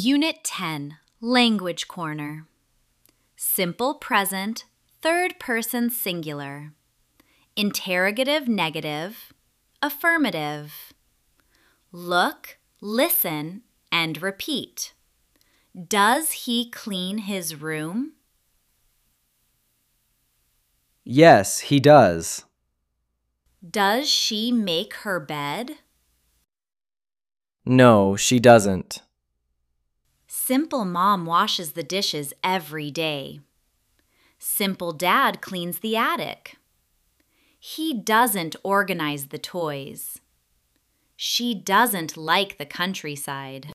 Unit 10, Language Corner. Simple present, third person singular. Interrogative negative, affirmative. Look, listen, and repeat. Does he clean his room? Yes, he does. Does she make her bed? No, she doesn't. Simple mom washes the dishes every day. Simple dad cleans the attic. He doesn't organize the toys. She doesn't like the countryside.